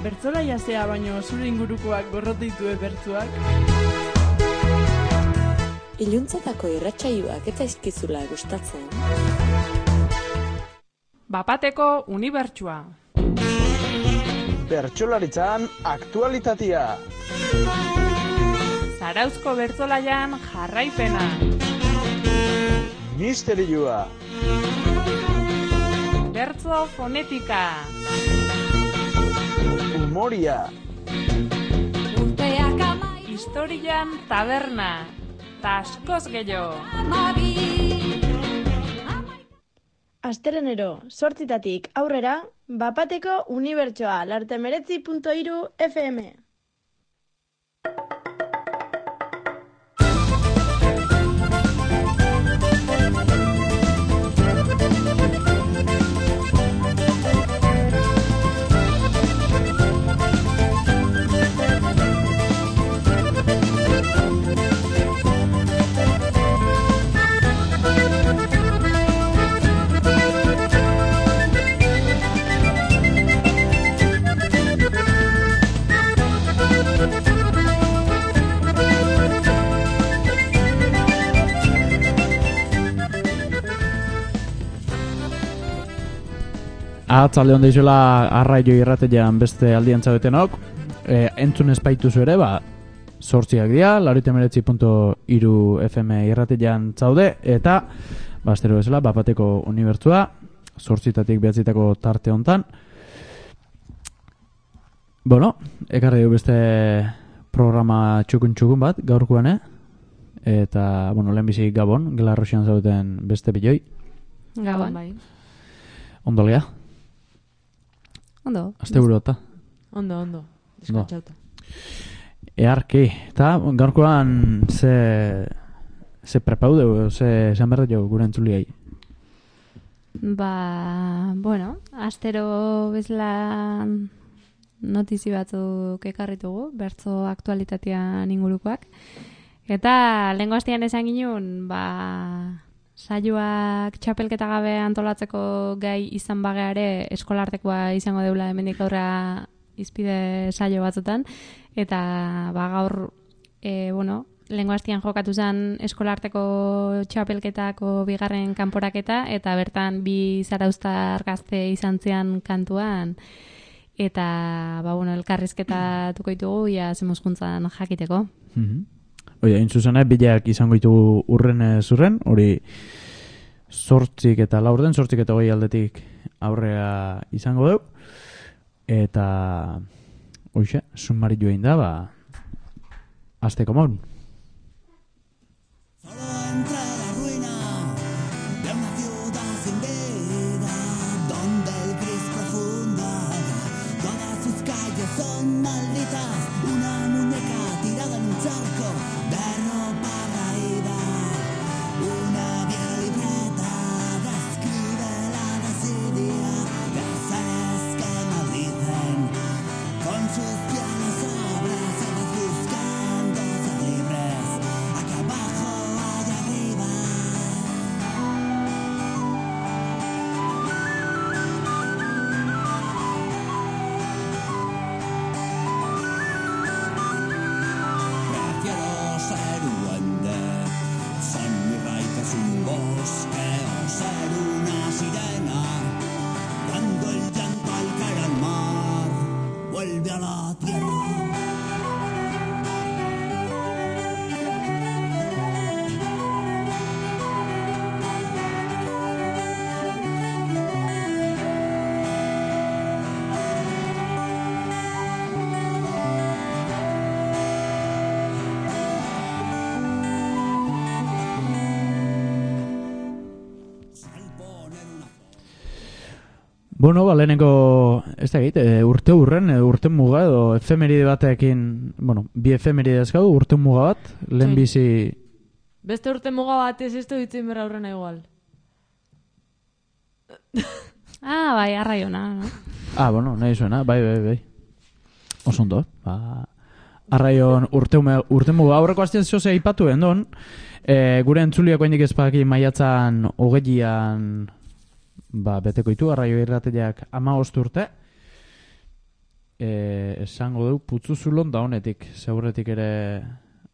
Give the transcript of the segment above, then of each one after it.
bertzola jasea baino zure ingurukoak gorrote ditue bertzuak. Iluntzatako irratsaioak ez zaizkizula gustatzen. Bapateko unibertsua. Bertsolaritzan aktualitatea. Zarauzko bertzolaian jarraipena. Misterioa. Bertzo fonetika. Humoria. Historian taberna. Ta askoz gehiago. Astelenero, 8:00 aurrera, Bapateko unibertsoa, lartemeretzi.3 FM. Atzalde hon deizuela arraio irratean beste aldian zaudetenok. Entzun espaituzu ere, 8:00 dira, lartemeretzi.3 FM irratean zaude, eta astero bezala Bapateko unibertsua, 8:00 9:00 tarte hontan. Bueno, ekarri du beste programa txukun bat, gaurkoan, eta, lehenbizi Gabon, Gelarroxian zaudeten beste biloi. Gabon, bai. Ondo lea? Ondo. Aste burota? Ondo. Deskantxauta. Earki. Eta gaurkoan ze prepaude, ze berra jo gure entzuliai? Astero bezala notizi batzuk ekarritugu, bertzo aktualitatean ingurukoak. Eta lehengo astean esan ginen, saioak txapelketa gabe antolatzeko gai izan bageare eskolartekoa izango deula hemendik aurra izpide saio batzutan. Eta gaur, lehengo astean jokatu zen eskolarteko txapelketako bigarren kanporaketa, eta bertan bi zarauztar gazte izan zean kantuan. Eta, elkarrizketa tukoitugu, zemozkuntzan jakiteko. Oia, intzuzena, bileak izango ditugu urren zurren, hori 8 eta 4, 8 eta 20 aldetik aurrea izango dugu. Eta, hoxe, sumari joein da, azteko mon. Lehenengo, ez da egite, urte muga edo efemeride batekin, bi efemeride ezkadu, urte muga bat, lehen bizi... Beste urte muga bat ez du ditzen berra aurrena igual. Bai, arraiona, no? Nahi zuena, bai. Osondo, arraion urte muga, aurreko hastean zehose aipatu endon, gure entzuliako hendik ezpaki maiatzan 20an beteko ditu, arraio irrateak 15 urte, esango du Putzuzulon da honetik, zeurretik ere,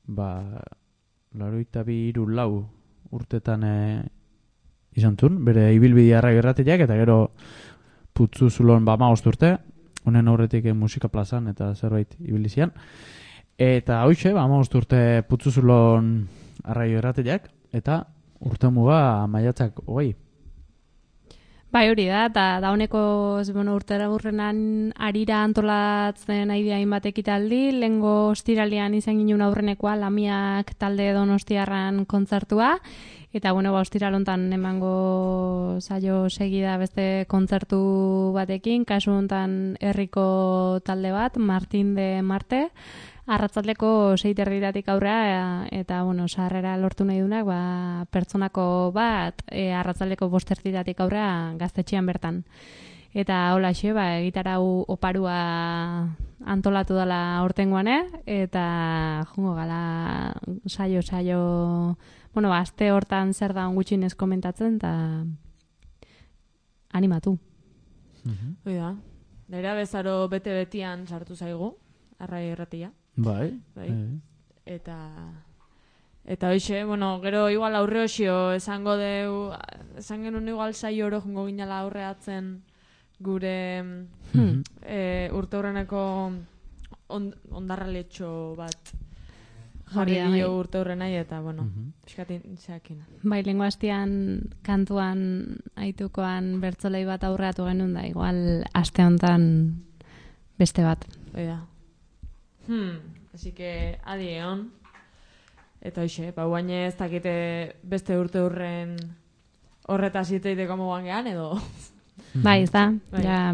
82-3 urtetan izan zuen, bere ibilbidea arraio erratiak, eta gero Putzuzulon 15 urte, honen aurretik musika plazan eta zerbait ibilizian. Eta hoxe, 15 urte Putzuzulon arraio erratiak, eta urtemuga maiatzak 20. Bai, hori da, eta dauneko urtera burrenan arira antolatzen aidea hainbat ekitaldi, lehengo ostiralean izan ginen aurrenekoa Lamiak talde Donostiarran kontzertua, eta ostiralontan emango saio segida beste kontzertu batekin, kasu hontan herriko talde bat, Martin de Marte, arratzaldeko 6:30 aurrera, eta sarrera lortu nahi dunak, pertsonako bat, arratzaldeko 5:30 aurrera gaztetxean bertan. Eta holaxe, egitarau oparua antolatu dela aurtengoan, eta jungo gala saio, aste hortan zer da gutxinez komentatzen, eta animatu. Hoi da, nera bezaro bete-betian sartu zaigu, arrai erratia. Bai. Eta hoxe, gero igual aurre hoxio esan genuen igual saio oro jungo ginala aurreatzen gure urte horreneko ondarraletxo bat jarri dio urte horrenai, eta eskatin zeakin. Bai, lengo hastian kantuan aitukoan bertzolei bat aurreatu genuen da, igual aste hontan beste bat. Oida. Así que adi egon. Eta hoxe, guaine ez dakite beste urte hurren horretaz iteiteko moguan gehan, edo? Bai, ez da. Ja,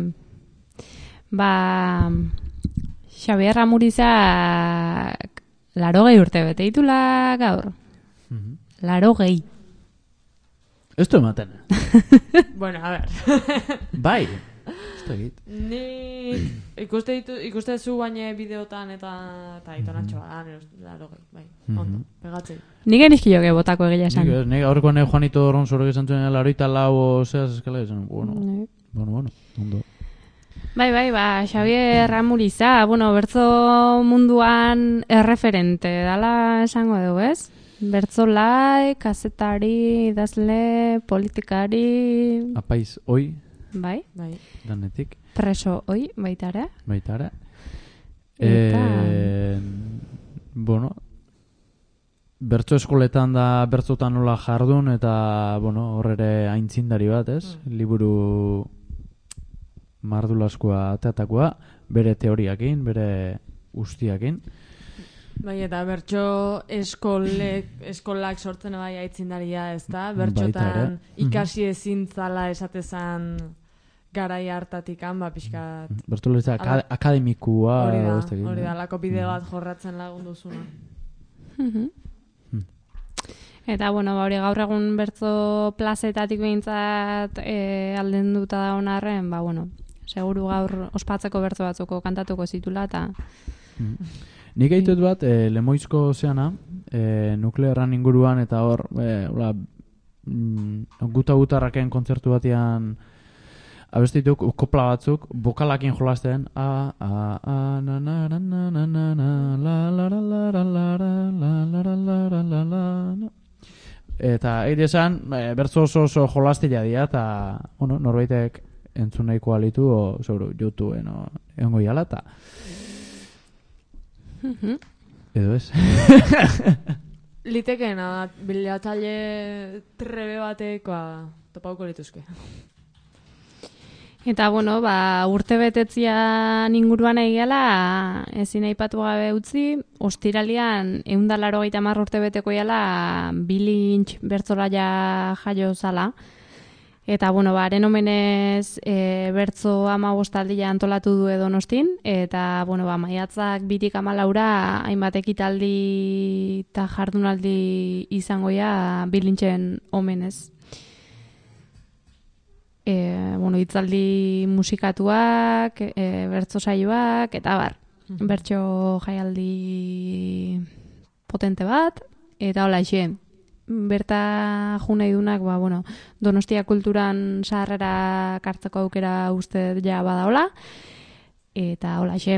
Xabier Amurizak 80 urte bete ditula gaur. 80. Ez du ematen. Bueno, a ver. Bai. Ni ikuste zu baina bideotan eta itonatxo bat, 80, bai, ondo, pegatzei. Nik genizkioke botako egia esan. Nik aurreko Juanito Dorron zorek esan zuen 84 zeaz eskala esan, bueno, ondo. Bai, Xabier Amuriza, bertzo munduan erreferente dala esango dugu, ez? Bertzolai, kazetari, idazle, politikari... Apaiz, oi. Bai. Danetik. Preso, oi, baitara. Bertso eskoletan da bertzotan nola jardun, eta, horrere aintzindari bat, ez? Liburu mardulaskoa ateatakoa, bere teoriakin, bere ustiakin. Bai, eta bertso eskolak sortzen bai aitzindaria, ez da? Bertxotan ikasi ezin zala esatezan garai hartatikan, pixkat... Bertoleza akademikua... Hori da, lako bideo bat jorratzen lagundu zuna. Eta, hori gaur egun bertzo plazetatik behintzat aldenduta da honarren, seguru gaur ospatzeko bertzo batzuko kantatuko zitula, eta... Nik egitut bat, Lemoizko zeana, nuklearran inguruan, eta hor, guta-gutarraken kontzertu batean abestituk kopla batzuk, bokalakin jolasten, eta egite esan, bertzo oso jolastila dira, eta norbaitek entzun nahiko alitu, o YouTubeen egongo iala, eta edo ez. Litekeena, bilatzaile trebe batekoa topauko lituzke. Eta, urte betetzian inguruan egiala, ezin aipatu gabe utzi, ostiralian 180 urte beteko iala bilintx bertzolaia jaio zala. Eta, haren omenez bertzo 15 aldia antolatu du Donostin, eta, maiatzak 2-14 hainbat ekitaldi eta jardunaldi izangoia bilintxen omenez. Hitzaldi musikatuak, bertzo saioak, eta bertso jaialdi potente bat, eta hola xe. Berta junei dunak, Donostia kulturan sarrera kartzeko aukera uste ja badaola. Eta hola xe.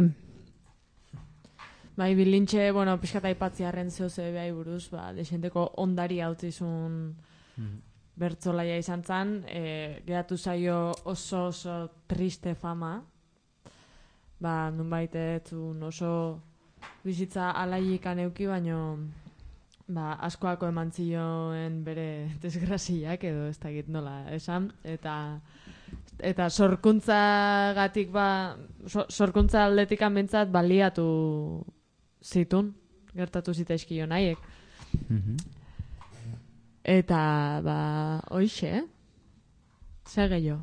Bai, bilintxe, bueno, pixkata ipatziarren zehose behai buruz, desenteko ondari hautzizun bertzolaia izan zan, geratu zaio oso triste fama, nunbait etzun oso bizitza alaikan euki, baino askoako eman zioen bere desgraziak, edo ez dakit nola esan, eta sorkuntzagatik sorkuntza aldetikan bentsat baliatu zitun, gertatu zitaizkio nahiek. Eta, hoixe, zer gehiago.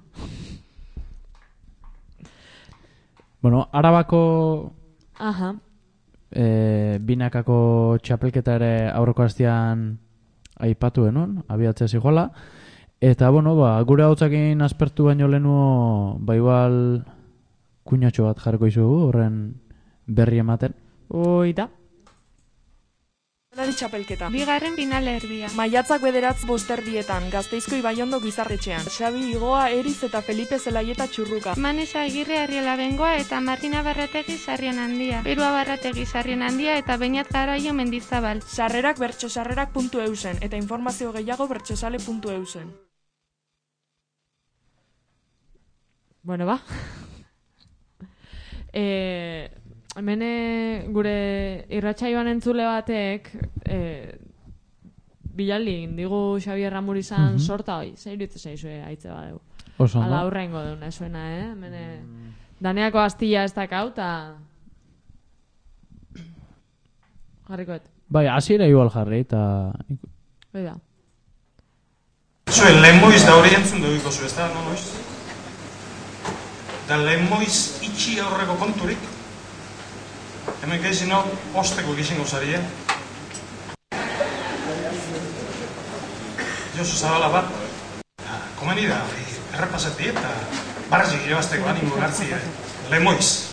Bueno, Arabako Aha. Binakako txapelketa ere aurreko astean aipatu genuen, abiatzea zijoala. Eta, bueno, gure hautzakin aspertu baino lehenuo, igual kuñatxo bat jarriko izugu, horren berri ematen. Oida. Finalari txapelketa. Bigarren final erbia. Maiatzak 9 bosterdietan, Gasteizko Ibaiondo Gizarretxean. Xabi Igoa, Eriz eta Felipe Zelaieta Txurruka. Manesa Agirre Arriola Bengoa eta Martina Barrategi Sarrion Handia. Perua Barrategi Sarrion Handia eta Beñat Garaio Mendizabal. Sarrerak bertxosarrerak.eusen eta informazio gehiago bertxosale.eusen. Bueno, hemen gure irratsaioan entzule batek bilalin digu Xabier Ramurizan sorta hoi, zer iruditzen zaizue aitze badeu. Oso ondo. Ala aurrengo deuna zuena, hemen daneako astilla ez dakau, eta jarrikoet. Bai, hasiera igual jarri, eta Oida. Zuen, lehen moiz da hori entzun dugiko zu, ez da, no noiz? Da lehen moiz itxi aurreko konturik, hemen gehizin hau osteko gizin gauzari, Josu Zabala bat, komeni da, errepasati eta barrazik irabazteko animo gartzi, lehen moiz.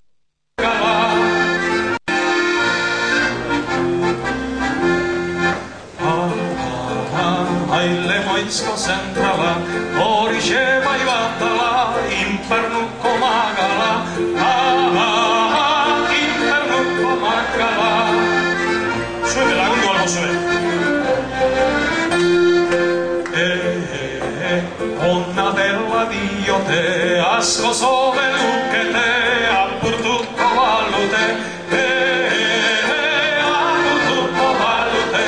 Lemoizko zentrala, horixe bai batala, infernuko magala, infernuko magala. Zuen lagundu albo zuen. Ona dela diote, asko zobe lukete, apurtuko balute, apurtuko balute.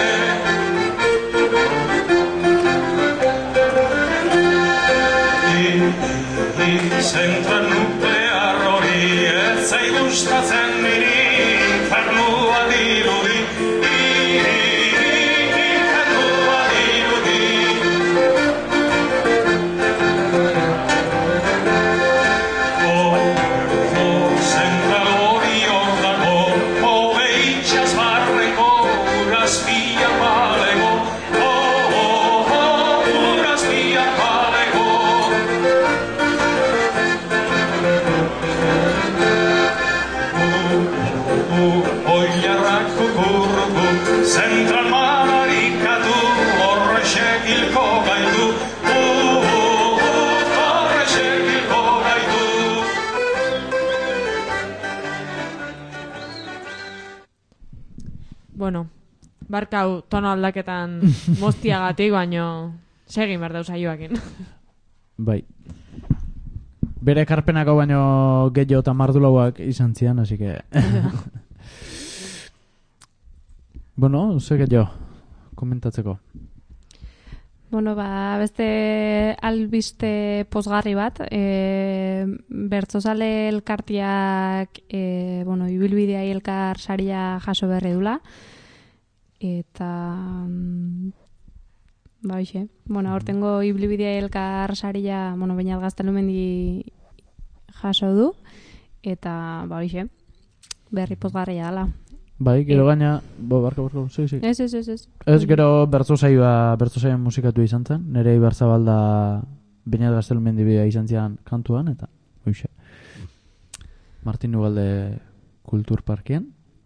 Zentral nuklear hori ez zai gustatzen niri, infernua dirudi, infernua dirudi. Zentral hori hor dago, hobe itxas barreko, urazpia balego, urazpia balego. Oilarrak kukurruku, zentral madarikatu, horrexek hilko gaitu, horrexek hilko gaitu. Bueno, barkau tono aldaketan moztiagatik, baino segin behar dauz aioakin. bai. Bere ekarpenako baino gehiago eta mardulauak izan zian, así que... Bueno, ze gehiago, komentatzeko. Bueno, beste albiste pozgarri bat, bertzozale elkartiak, ibilbidea elkar saria jaso berri dula, eta... Hoxe. Hortengo ibilbidea elkar saria, Beñat Gaztelumendi jaso du, eta, hoxe, berri pozgarria dela. Bai, gero gaina, barka, sí. Ez. Ez gero bertzozaien musikatu izan zen, nire Ibarzabalda Beñat Gaztelumendi bidea izan zian kantuan, eta, hoxe. Martin Ugalde Kulturparkien.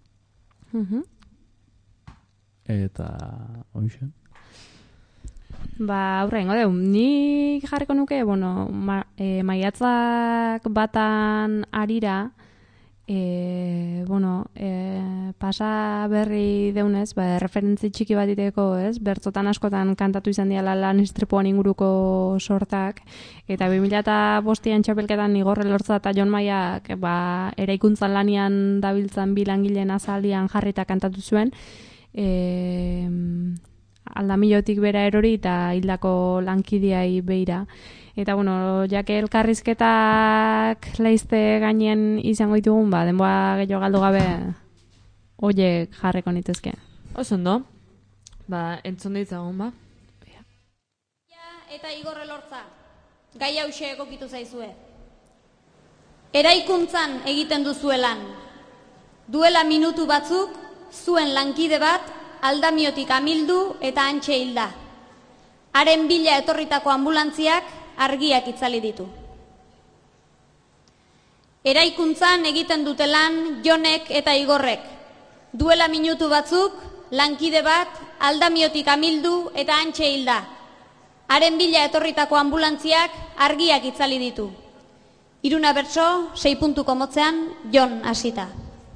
Eta, hoxe. Aurrengo deu, nik jarriko nuke, maiatzak batan arira, pasa berri deunez, referentzi txiki bat iteko, ez? Bertzotan askotan kantatu izan diala lan istripuan inguruko sortak, eta 2005an txapelketan Igor Elorza eta Jon Maiak eraikuntzan lanian dabiltzan bi langileen azaldian jarrita kantatu zuen, aldamilotik bera erori eta hildako lankideai beira. Eta, jake elkarrizketak leizte gainen izango ditugun, denboa gehiago galdu gabe oiek jarreko nitezke. Oso ondo. Entzun ditzagun, Eta Igor Elorza, gai hause egokitu zaizue. Eraikuntzan egiten duzue lan. Duela minutu batzuk, zuen lankide bat aldamiotik amildu eta hantxe hilda. Haren bila etorritako ambulantziak argiak itzali ditu. Eraikuntzan egiten dute lan Jonek eta Igorrek. Duela minutu batzuk, lankide bat aldamiotik amildu eta hantxe hilda. Haren bila etorritako ambulantziak argiak itzali ditu. 3 bertso, 6 puntuko motzean, Jon hasita.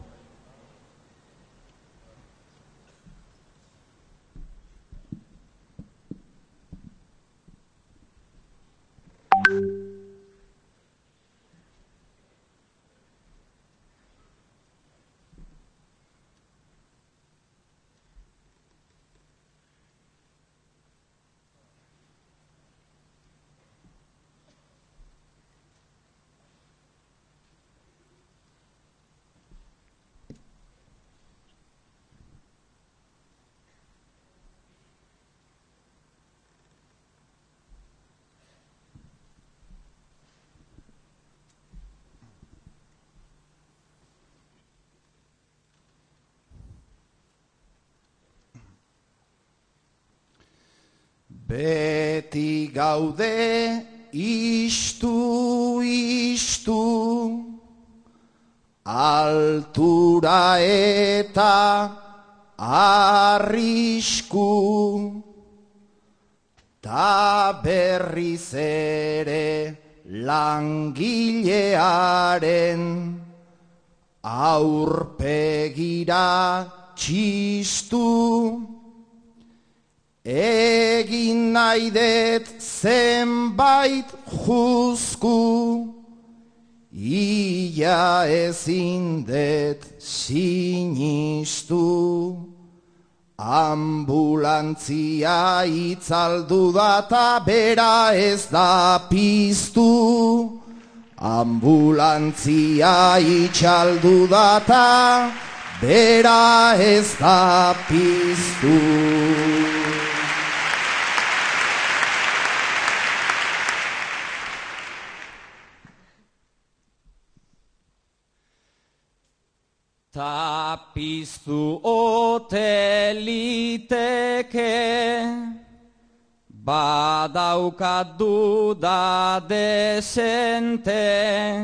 Beti gaude istu, altura eta arrisku, ta berriz ere langilearen aurpegira txistu. Egin nahi det zenbait juzku, ia ezin det sinistu. Ambulantzia itzaldu da ta bera ez da piztu. Ambulantzia itxaldu da ta bera ez da piztu. Ta piztu ote liteke, badaukat duda desente,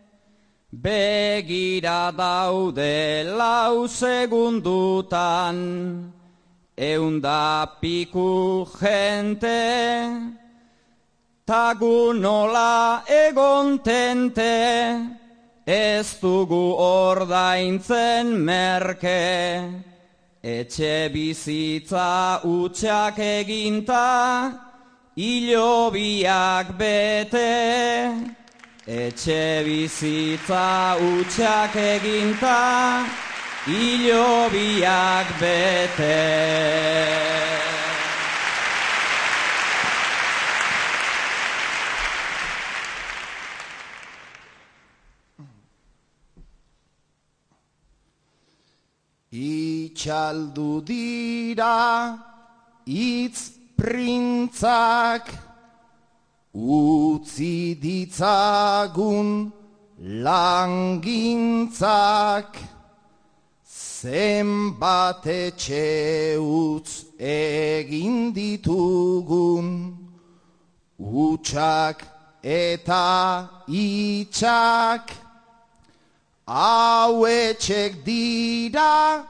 begira daude 4 segundutan, 100 piku jente, ta gu nola egon tente, ez dugu ordaintzen merke, etxe bizitza utxak eginta, hilobiak bete. Etxe bizitza utxak eginta, hilobiak bete. Itxaldu dira hitz printzak, utzi ditzagun langintzak, zenbat etxe utz egin ditugun, utxak eta itxak, hau etxek dira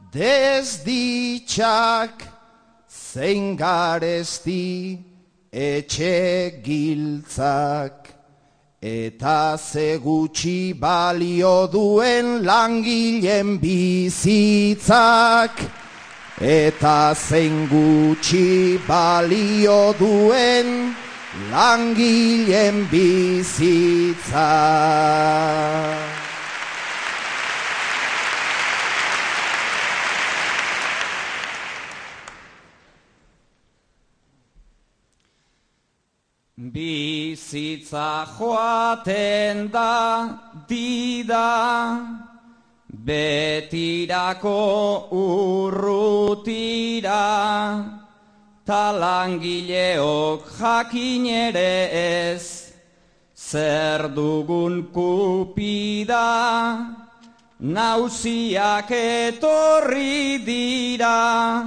desditxak, zein garesti etxe giltzak, eta ze gutxi balio duen langileen bizitzak, eta zein gutxi balio duen langileen bizitzak. Bizitza joaten da dida, betirako urrutira, ta langileok jakin ere ez, zer dugun kupida, nausiak etorri dira,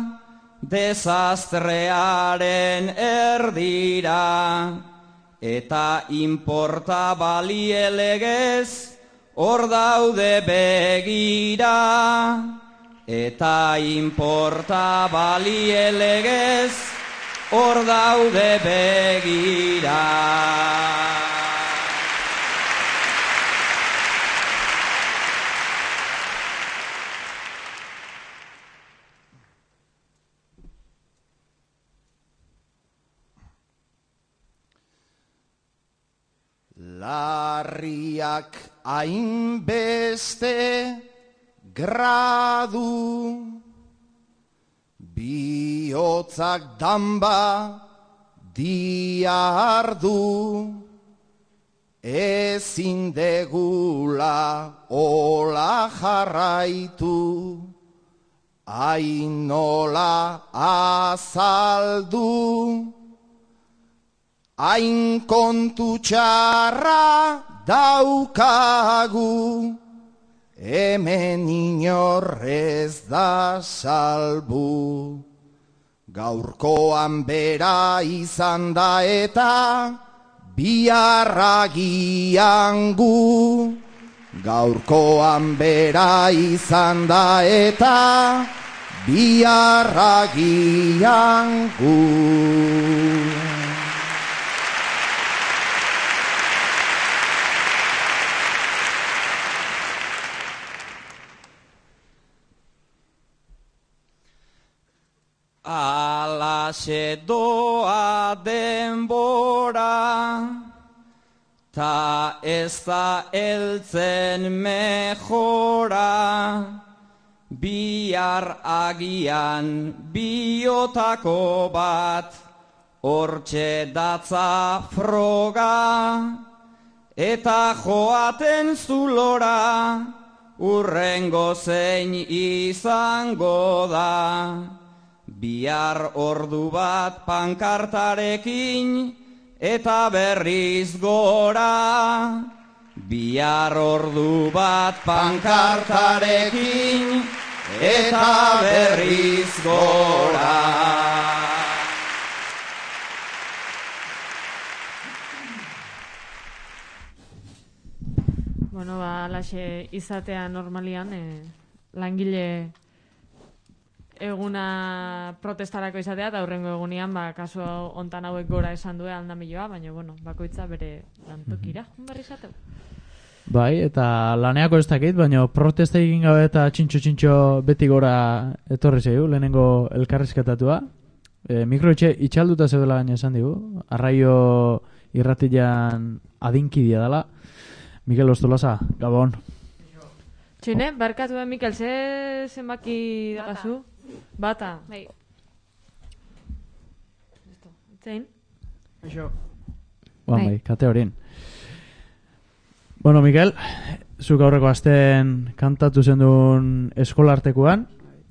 desastrearen erdira, eta inporta balie legez, hor daude begira, eta inporta balie legez, hor daude begira. Larriak hainbeste gradu, bihotzak danba diardu, ezin degula ola jarraitu, ainola azaldu, hain kontu txarra daukagu, hemen inorrez da salbu. Gaurkoan bera izan da eta biharragian gu. Gaurkoan bera izan da eta biharragian gu. Alaxe doa denbora, ta ez da heltzen mejora, bihar agian biotako bat, hortxe datza froga, eta joaten zulora, urrengo zein izango da. Bihar ordu bat pankartarekin eta berriz gora. Bihar ordu bat pankartarekin eta berriz gora. Bueno, alaxe izatea normalian, langile eguna protestarako izatea, eta aurrengo egunean, kasu hontan hauek gora esan due aldamilloa, baina, bakoitza bere lantokira, barri izateu. Bai, eta laneako ez dakit, baina protesta egin gabe eta txintxo beti gora etorri zeigu, lehenengo elkarrizketatua. Mikroetxe itxalduta zeudela gaina esan digu, arraio irratian adinkidia dela. Mikel Ostolaza, Gabon. Txine, barkatu Mikel, zenbaki dagazu? Bata. Bai. Zein? Eixo. Bai, kate horin. Bueno, Mikel, zuk aurreko astean kantatu zendun eskolartekuan.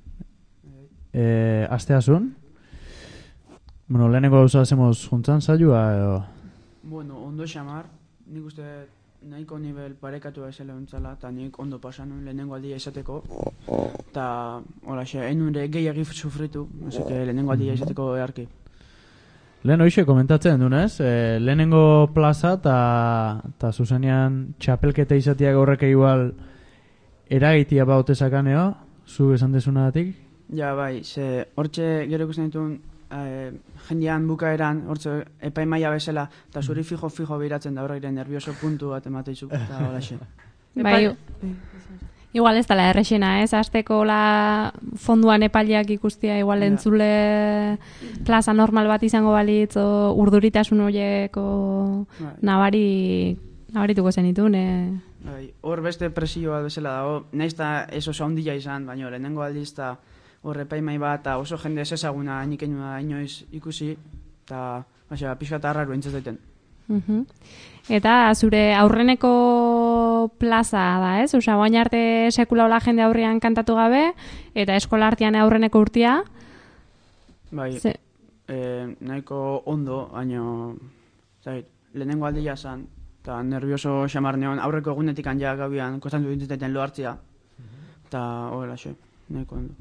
Asteazun. Bueno, lehenengo gauza hacemos juntzan saioa edo? Bueno, ondo xamar. Nik uste nahiko nivel parekatu esela untzala, eta nik ondo pasan nuen lehenengo aldia izateko. Eta, horaxe, enure gehiagi sufritu, lehenengo aldia izateko eharki. Lehen hoxe komentatzen dunez, lehenengo plaza eta zuzenean txapelketa izatea gaurrek igual eragitia baute sakaneo, zu esan dezunagatik? Ja, bai, ze hortxe gero ikusten ditun jendean bukaeran, hortze epaimaia bezala, eta zuri fijo biratzen da horreire nervioso puntu bat emateizu, eta holaxe. Bai, igual ez dela errexena, ez? Azteko fonduan epaileak ikustia, igual entzule plaza normal bat izango balitz, o urduritasun horieko nabarituko zenitun, Hor beste presio bat bezala dago, nahiz eta ez oso handia izan, baina lehenengo aldiz eta hor epaimai bat, eta oso jende ez ezaguna inikenua inoiz ikusi, eta pixka eta arraru entzaz daiten. Eta zure aurreneko plaza da, ez? Osa, guain arte sekula hola jende aurrean kantatu gabe, eta eskola artean aurreneko urtia? Bai, nahiko ondo, baina lehenengo aldia zan, eta nervioso xamar neon, aurreko egunetik ja gabian kostantu dintzeten lo hartzia, eta horrela xe, nahiko ondo.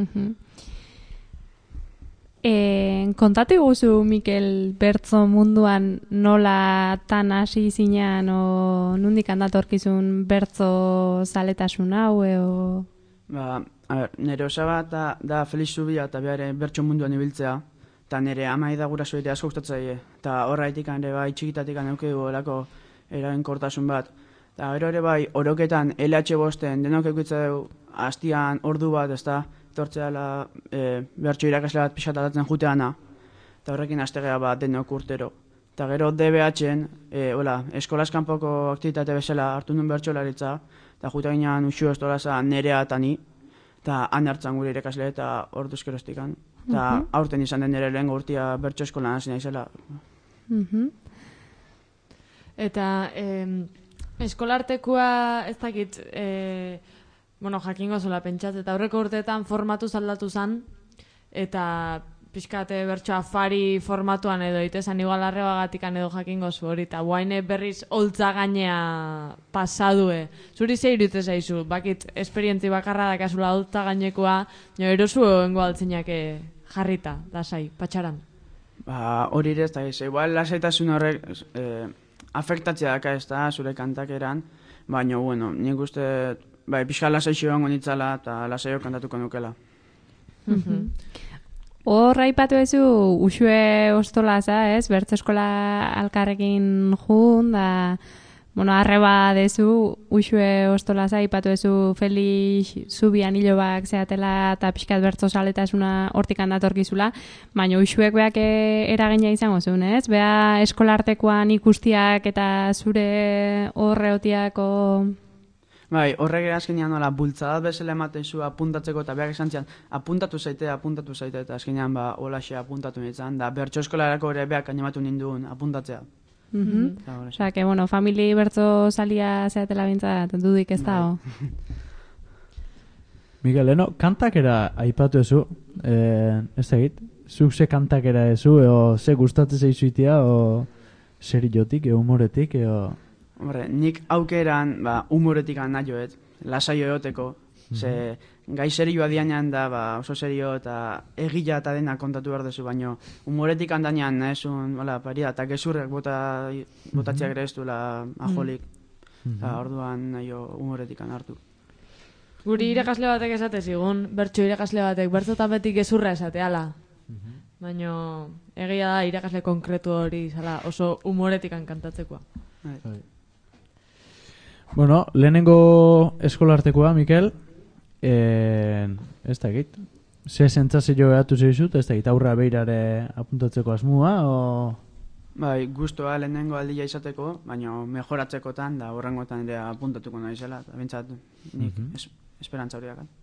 Kontatu iguzu, Mikel, bertso munduan nola tan hasi zinean, o nundik handatorkizun bertso zaletasun hau, nire osaba da Felix Zubia eta behar bertso munduan ibiltzea, eta nire amai da guraso ere asko gustatzaile, eta horraitik ere bai txikitatik neuke duelako eraginkortasun bat. Eta gero ere bai, oroketan LH5 denok eukitza dugu, hastian ordu bat, ez da, tortzeala bertso irakasle bat pixatatatzen juteana, eta horrekin astegea bat denok urtero. Eta gero DBH-en, eskolaz kanpoko aktivitate bezala hartu nun bertsolaritza, eta jute ginean uxu estolaza nerea eta ni, eta han hartzan gure irakasle eta ordu eskerostikan. Eta aurten izan den nire lehen urtia bertso eskolan hasi naizela. Eta eskolartekoa ez dakit, jakingo zola pentsat, eta aurreko urteetan formatu aldatu zan, eta pixkate bertso afari formatuan edo itezan igual arrebagatikan edo jakingo zu hori, eta guaine berriz holtza gainea pasadue. Zuri ze irute zaizu, bakit esperientzi bakarra dakazula holtza gainekoa, jo erosu egongo altzinak jarrita, lasai, patxaran. Hori ere ez da ez, igual lasaitasun horrek afektatzea daka ez da, zure kantakeran, baina, nik uste, pixka lasaixo egongo nitzala eta lasaio kantatuko nukela. Hor aipatu ezu usue ostolaza, ez? Bertso eskola alkarrekin jun, da, arreba dezu usue ostolaza, aipatu ezu Felix Zubian hilobak zeatela eta pixkat bertso saletasuna hortik handatorkizula, baina usuek beak eragina izango zuen, ez? Bea eskolartekoan ikustiak eta zure horreotiako... Bai, horrek azkenean nola bultzadat bezala ematezu apuntatzeko eta behar esan zian apuntatu zaite eta azkenean holaxe apuntatu nintzen, da bertso eskolarako ere behar animatu ninduen apuntatzea. Osa, que famili bertso salia zeatela bintzat dudik ez da, o? Miguel, kantakera aipatu ezu, ez egit, zuk ze kantakera ezu, ze gustatzen zeizuitia, seriotik, humoretik, nik aukeran humoretik naioet, lasaio egoteko, ze gai serioa dianean da oso serio eta egila eta dena kontatu behar dezu, baina humoretik handanean nahezun, paria, eta gezurrek botatziak ere ez duela ajolik, eta orduan naio humoretik hartu. Guri irakasle batek esate zigun, bertso irakasle batek, bertzotan beti gezurra esateala. Baina egia da irakasle konkretu hori oso humoretik kantatzekoa. Bueno, lehenengo eskolartekoa, Mikel, ez da egit, ze sentzazio behatu zeizut, ez da egit, aurra beirare apuntatzeko asmua, Bai, guztua lehenengo aldia izateko, baina mejoratzekotan, da horrengotan ere apuntatuko naizela, eta bintzat nik esperantza hori dakat.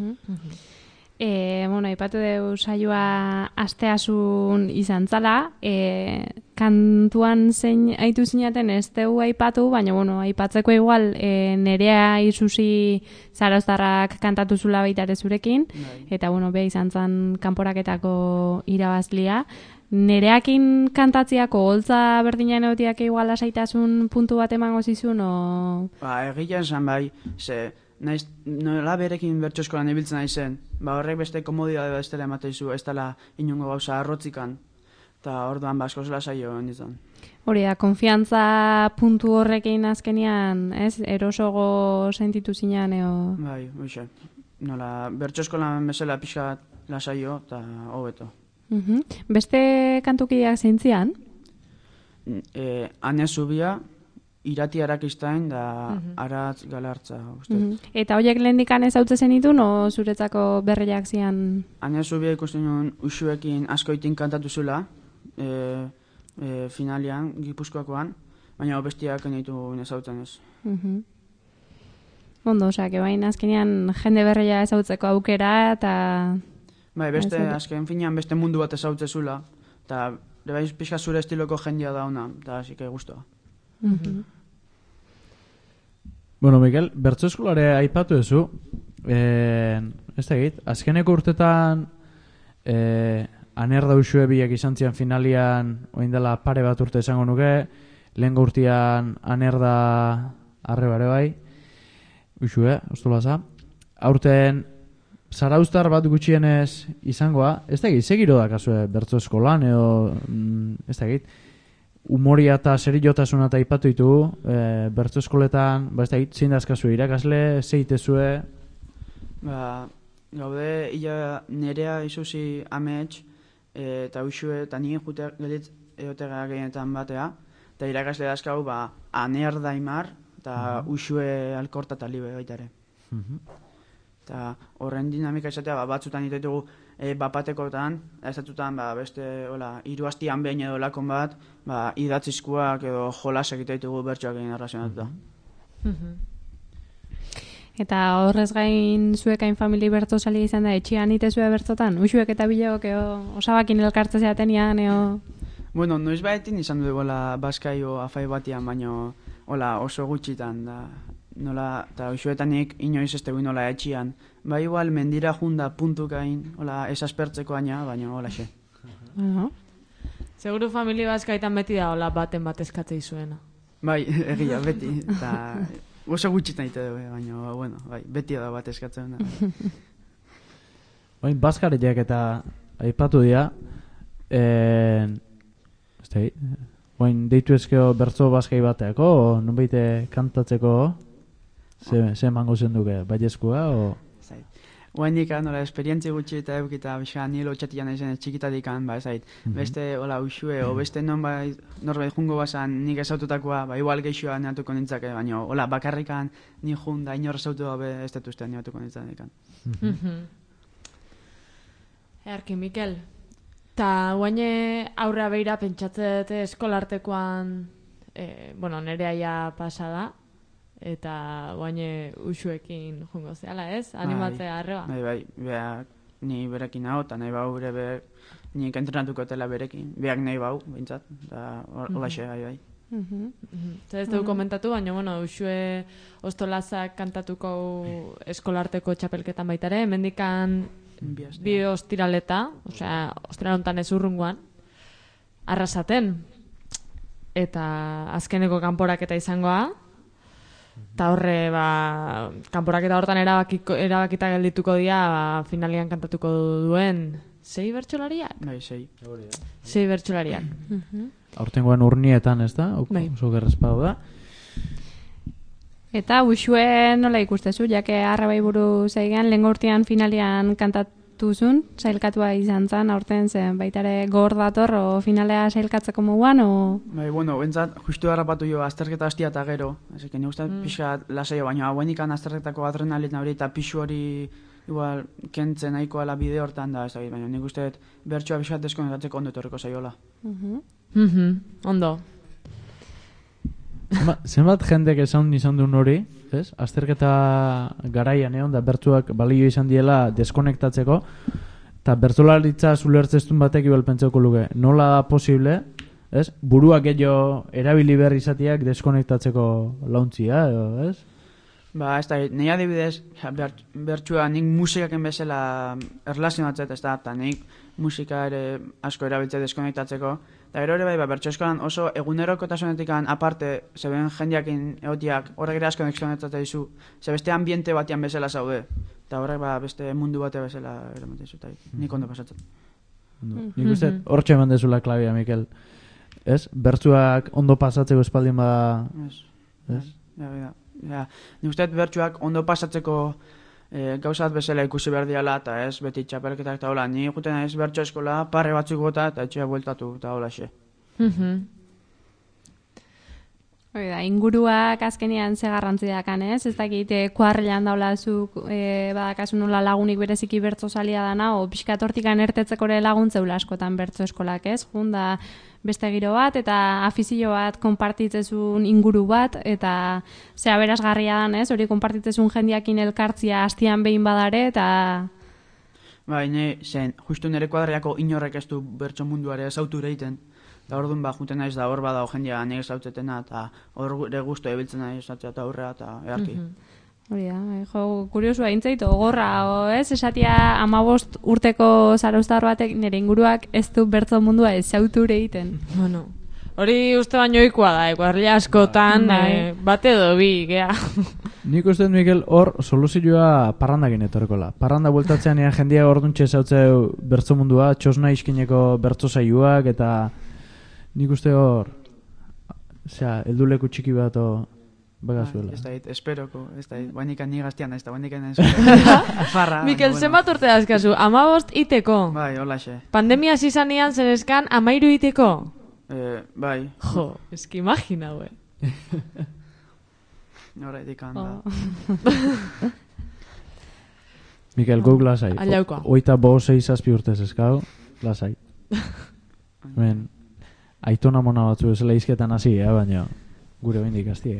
Ipatu deu saioa asteasun izan zala, kantuan zein aitu zinaten ez deu aipatu, baina aipatzeko igual nerea isusi Zarauztarrak kantatu zula baitare zurekin, eta beha izan zan kanporaketako irabazlia. Nereakin kantatziako holtza berdinaen egotiak igual asaitasun puntu bat emango zizun, o... Egia esan bai, nola berekin bertso eskolan ibiltzen naizen, horrek beste komodidade ez dela emateizu, ez dela inungo gauza arrotzikan, eta orduan asko zela saio nintzen. Hori da, konfiantza puntu horrekin azkenian, ez? Erosogo sentitu zinean, eo... Bai, hoxe. Nola, bertso eskolan bezala pixka lasaio, eta hobeto. Beste kantukideak zeintzian? Ane Zubia, Irati Arakistain da Aratz Galartza. Eta horiek lehendikan ezautze zenitun, o zuretzako berriak zian? Ane Zubia ikusten nuen Uxuekin askoitin kantatu zula, finalian, Gipuzkoakoan, baina bestiak nitu ezautzen ez. Ondo, que bain azkenean jende berria ezautzeko aukera, eta... Bai, azken finean beste mundu bat ezautze zula, eta pixka zure estiloko jendea da ona, eta hasi que guztua. Bueno, Mikel, bertso eskolare aipatu ezu, ez da egit, azkeneko urtetan Anerda Uxue biak izan zian finalian, oin dela pare bat urte esango nuke, lehen urtean Anerda arrebare bai, Uxue, ostolaza, aurten Zarauztar bat gutxienez izangoa, ez da egit, segiro da kasue bertso eskolan, ez da egit, humoria eta seriotasuna eta ipatu ditugu, bertso eskoletan, ez da egit, zindazkazu irakasle, zeitezue? Gaude, nerea izuzi amets, eta Uxue, eta nien jute gelit eotega gehienetan batea, eta irakasle dazkau, Aner Daimar, eta Uxue Alkorta eta Libe baitare. Eta horren dinamika izatea, batzutan ditugu bapatekotan, ezatutan beste hiru astian behin edo lakon bat, idatzizkoak edo jolasak ditugu bertsoak egin arrazionatuta. Eta horrez gain zuekain famili bertso sali izan da, etxian itezue bertzotan? Uxuek eta bileok osabakin elkartze zeatenian, Bueno, noiz baetin izan du Baskaio afai batian, baino oso gutxitan da. Nola, eta Uxuetanik inoiz ez teguin nola etxian. Igual mendira junda puntukain, ez aspertzeko aina, baina hola xe. Seguru famili Baskaitan beti da baten bat eskatzei zuena. Bai, egia, beti. Eta oso gutxitan ite dugu, baina beti da bat eskatzen. Baskareak eta aipatu dira, deitu ezkeo bertso Baskai bateako, non baite kantatzeko, ze emango zen duke, baiezkoa, o... Oaindik, esperientzi gutxi eta eukita, nilo txatian ezen txikitadik, beste Uxue, o beste norbait jungo basan nik ezaututakoa, igual geixoa neatuko nintzake, baina bakarrikan ni jun da inor ezautu gabe ez detuzte neatuko nintzake. Erki, Mikel, eta guaine aurrea behira pentsatzet eskolartekoan, nere aia pasada, eta guaine Uxuekin jungo zehala, ez? Animatzea arreba. Bai, ni berekin hau, eta nahi bau nik entrenatuko tela berekin, beak nahi bau, bintzat, eta hola xe, bai. Zer ez dugu komentatu, baina, Uxue Ostolazak kantatuko eskolarteko txapelketan baitare, mendikan bi ostiraleta, ostiralontan ez urrungoan, arrasaten, eta azkeneko kanporaketa izangoa, eta horre, kanporaketa hortan erabakita geldituko dira, finalian kantatuko duen 6 bertsolariak? Bai, 6. 6 bertsolariak. Aurtengoan urnietan, ez da? Oso gerrezpau da. Eta Uxue nola ikustezu, jake arrabai buru zeigean, lehen urtean finalian kantatuzun, sailkatua izan zan, aurten zen baitare gor dator, o finalea sailkatzeko moguan, o... Bai, bentsat, justu harrapatu jo, azterketa hastia eta gero, ezek, ni guztat pixka lasaio, baina hauenikan azterketako adrenalina hori eta pixu hori igual kentzen nahiko ala bide hortan da, ez da, baina nik usteet bertsoa pixka deskonetatzeko ondo etorriko zaiola. Ondo. Zenbat jendek esan izan duen hori, ez? Azterketa garaian egon da bertsuak balio izan diela deskonektatzeko, eta bertsolaritza zulertzeztun batek ibal pentsauko luke. Nola da posible, ez? Buruak gehiago erabili behar izatiak deskonektatzeko launtzia, edo, ez? Ez da, nahi adibidez, bertsua nik musikaken bezala erlazionatzet, ez da, eta nik musika ere asko erabiltzea deskonektatzeko, eta gero ere bertso eskolan oso egunerokotasunetik aparte, zeben jendeakin egotiak horrek ere asko deskonektatzea dizu, ze beste ambiente batian bezala zaude, eta horrek beste mundu bate bezala eramaten zu, eta nik ondo pasatzen. Nik uste, hortxe eman dezula klabia, Mikel. Ez? Bertsuak ondo pasatzeko espaldin bada... Ez. Nik uste bertsuak ondo pasatzeko gauzat bezala ikusi behar diala, eta ez beti txapelketak eta hola. Ni juten ez bertso eskola, parre batzuk gota, eta etxea bueltatu, eta hola xe. Hoi da, inguruak azkenian ze garrantzi dakan, ez? Ez dakit, kuarrelan daulazuk badakasun nola lagunik bereziki bertso salia dana, o pixkat hortikan ertetzekore laguntzeula askotan bertso eskolak, ez? Junda beste giro bat, eta afizio bat konpartitzezun inguru bat, eta ze aberasgarria dan, ez? Hori konpartitzezun jendiakin elkartzia hastian behin badare, eta... Bai, justu nire kuadriako inorrek ez du bertso munduare ezautu reiten. Eta hor duen juten naiz da hor badao jendia nire zautetena, eta hor ere guztu ebiltzen nahi esatzea eta aurrea eta earki. Hori da, kuriosua intzaitu, gogorra, ez? Esatia 15 urteko zarauztar batek nire inguruak ez du bertso mundua ezautu egiten. Bueno, hori uste baino ohikoa da, kuadrilla askotan, bate edo bi, gea. Nik uste, Mikel, hor soluzioa parrandakin etorrekola. Parranda bueltatzean ean jendia hor duntxe ezautzeu bertso mundua, txosna iskineko bertso saioak, eta nik uste hor, helduleku txiki bat bagazuela. Ez da, esperoko, ez da, bainikan ni gaztian, ez da, bainikan ez farra. Mikel, zenbat urte dazkazu, 15 iteko? Bai, hola xe. Pandemia zizanean zeneskan 13 iteko? Bai. Jo, eski imagina, güey. Hora edikan da. Mikel, guk lasai. Aliauko. 26 urtez eskau, lasai. Ben, aitona mona batzu ezela izketan hasi, baina gure bendik hastie.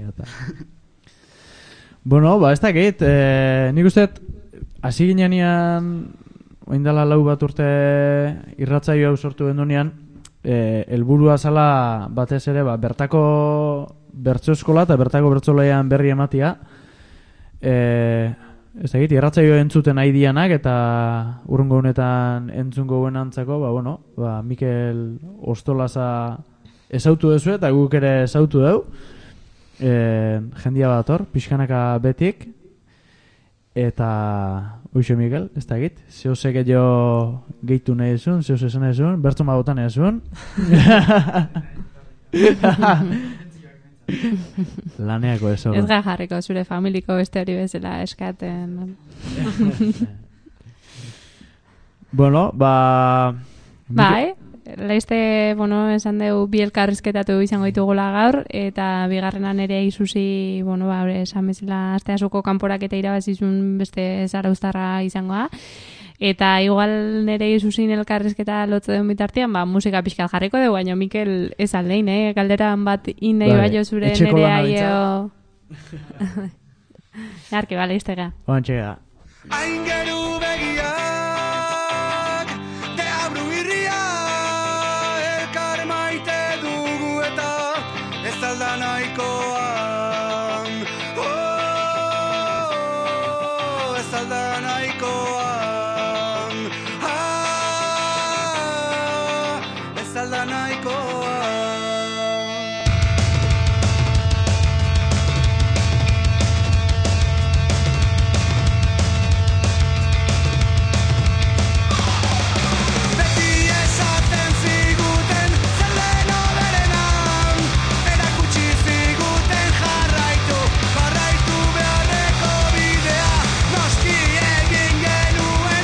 Bueno, ez dakit, nik uste, hasi ginean, oindala 4 bat urte irratzaio hau sortu bendunean, helburua zala batez ere, bertako bertso eskola eta bertako bertsolaian berri ematia, ez dakit, irratzaio entzuten nahi dianak eta urrungo honetan entzungo guen antzako, Mikel Ostolaza ezautu dezu eta guk ere ezautu dugu, jendia bat hor, pixkanaka betik, eta uixo Mikel, ez dakit, zehose gehiago gehitu nahi ezun, zehose esan ezun, bertso magotan ezun. Laneako ez hori. Ez jarriko zure familiko beste hori bezala eskaten. Bueno, bai, laizte, esan dugu bi elkarrizketatu izango ditugula gaur, eta bigarrenan ere izuzi, esan bezala asteasuko kanporak eta irabazizun beste zarauztarra izangoa. Eta igual nire izuzin elkarrizketa lotze den bitartean, musika pixkat jarriko dugu, baina Mikel ez aldein, galderan bat indei baino zure nire aio... Jarki, bale, iztega. Ontxega. Aingeru begiak, deabru irria, elkar maite dugu eta ez alda nahikoan. Ez alda nahikoan. Jarraitu beharreko bidea, noski egin genuen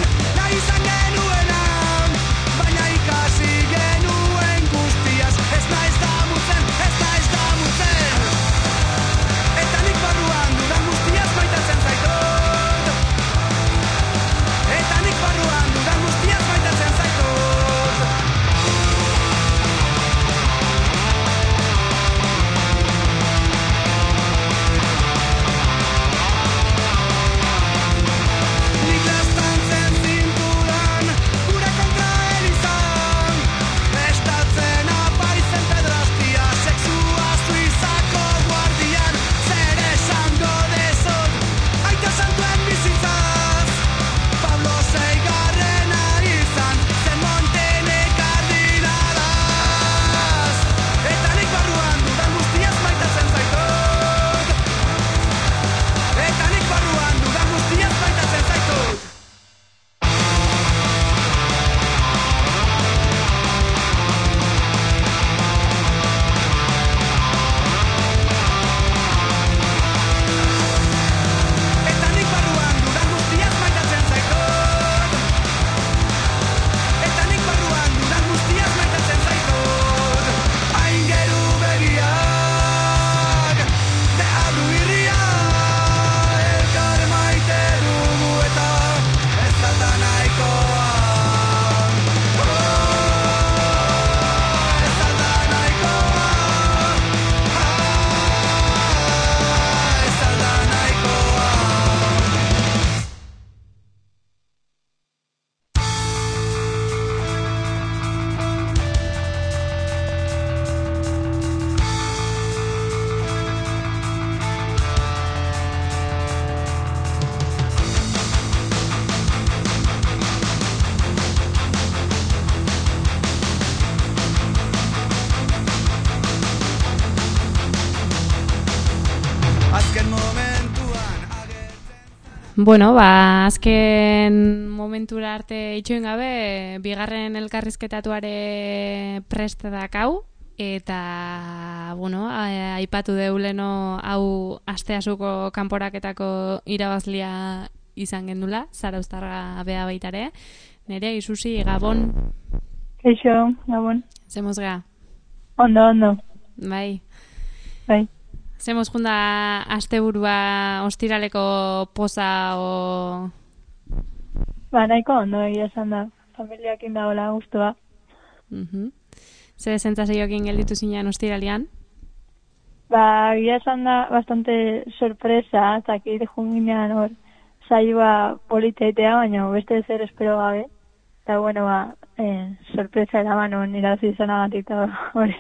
Bueno, azken momentura arte itxoin gabe, bigarren elkarrizketatuare prest dakau, eta, bueno, aipatu deuleno hau asteasuko kanporaketako irabazlia izan gendula, Zarauztarra bea baitare. Nere, Isusi, Gabon. Eixo, Gabon. Zemoz ga? Ondo. Bai. Zemoz junda asteburua ostiraleko poza o... Nahiko ondo egia esan da. Familiakin dagoela guztua. Zer sentsazioekin gelditu zinean ostiralian? Egia esan da bastante sorpresa, eta akit junginean hor saioa politeitea, baina beste zer espero gabe. Eta bueno, sorpresa eraman hon irazi izanagatik eta hori.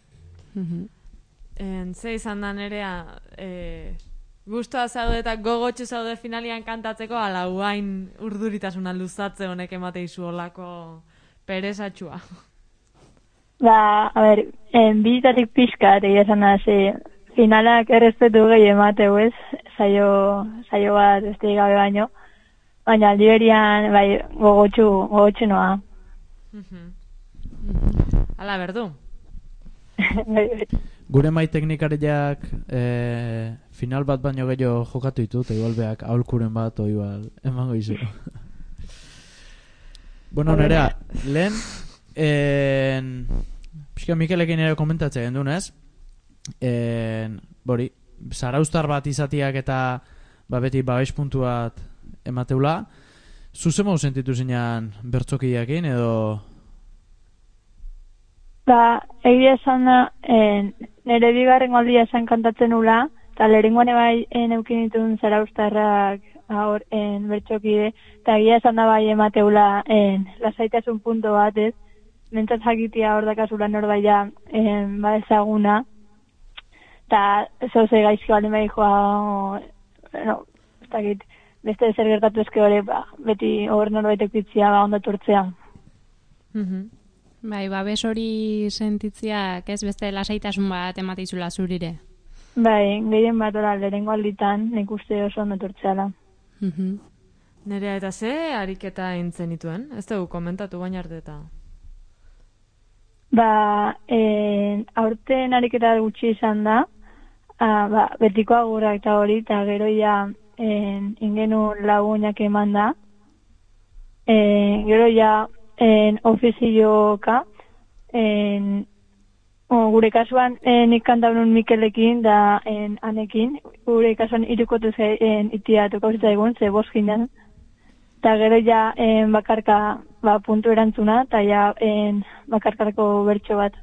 Ze izan da nerea, guztua zaude eta gogotxu zaude finalian kantatzeko, ala guain urduritasuna luzatze honek emate izu olako perezatxua. Bizitatik pixka, egia esan da, finalak errespetu gehi emateu ez, saio bat ez gabe baino, baina aldiberian gogotxu noa. Ala, berdu. Gure mai teknikariak final bat baino gehiago jokatu ditut, igual beak aholkuren bat, o igual emango izu. Bueno, nerea, lehen pixka Mikelekin ere komentatzea gendun, ez? Zarauztar bat izatiak eta beti babes puntu bat emateula. Zuzemo sentitu zinean bertzokiakin edo... Egia esan da, nire bigarren aldia esan kantatzen ula, eta lehengoan bai neukin ditun Zarauztarrak bertxokide, eta egia esan da bai emateula lasaitasun punto bat ez, mentzat jakitia hor dakazula norbaia ezaguna, eta zoze gaizki bali mehi joa, ez dakit, beste zer gertatu ezke hori, beti hor norbaitek ditzia ondatortzea. Babes hori sentitziak ez beste lasaitasun bat emateizula zurire. Gehien bat ora lehengo alditan nik uste oso ondatortzeala. Nerea eta ze ariketa intzen dituen? Ez dugu komentatu baina arteta. Aurten ariketa gutxi izan da, betiko agurrak eta hori, eta gero ja ingenu lagunak eman da. Gero ja ofizioka, gure kasuan nik kantaunun Mikelekin da anekin, gure kasuan irukotu itiatu kausitza egun, ze bost ginen. Eta gero ja bakarka puntu erantzuna, eta ja bakarkarako bertso bat.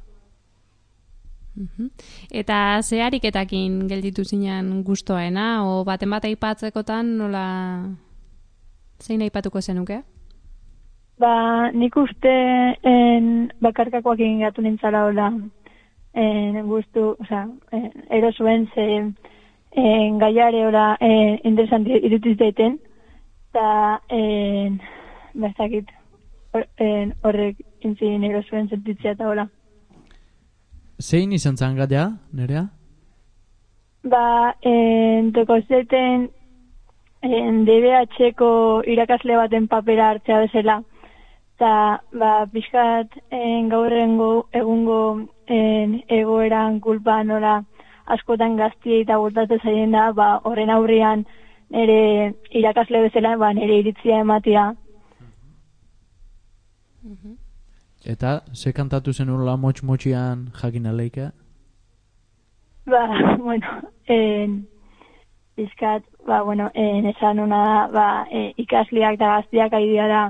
Eta ze ariketakin gelditu zinean gustoaena, o baten bat aipatzekotan nola zein aipatuko zenuke? Nik uste bakarkakoak egin gatu nintzala hola guztu, erosuen ze gaiare hola interesanti irutiz daiten, eta bezakit horrek intzin erosuen sentitzea eta hola. Zein izan zan gaia, nerea? Toko zeten DBH-ko irakasle baten papera hartzea bezala. Eta, pixkat gaurrengo egungo egoeran kulpa nola askotan gaztiei eta gultatu zaien da, horren aurrian nire irakasle bezala, nire iritzia ematia. Eta, ze kantatu zen urla motx-motxian jakin aleika? Pixkat, esan una ikasleak eta gaztiak aideara